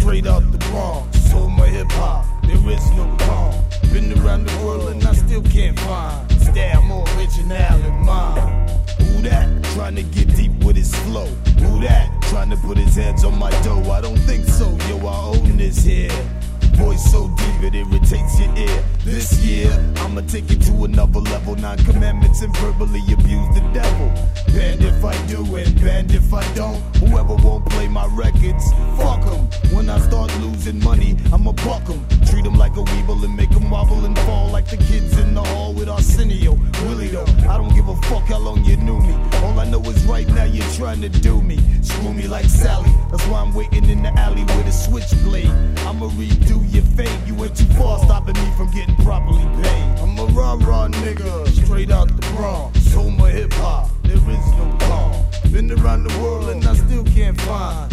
straight out the Bronx. So my hip hop, there is no calm. Been around the world and I still can't find a style more original than mine. Who that? Trying to get deep with his flow. Who that? Trying to put his hands on my dough. I don't think so, yo, I own this here. Voice so deep it irritates your ear. This year, I'ma take it to another level. 9 commandments and verbally abuse the devil. Banned if I do and banned if I don't. Whoever won't play my records, fuck 'em. When I start losing money, I'ma buck 'em. Treat 'em like a weevil and make 'em wobble and fall like the kids in the hall with Arsenio. Really though, I don't give a fuck how long you knew me. All I know is right now you're trying to do me. Screw me like Sally. That's why I'm waiting in the alley with a switchblade. I'ma redo your fate. You went too far, stopping me from getting properly paid. I'm a rah-rah nigga, straight out the Bronx. So my hip hop, there is no calm. Been around the world and I still can't find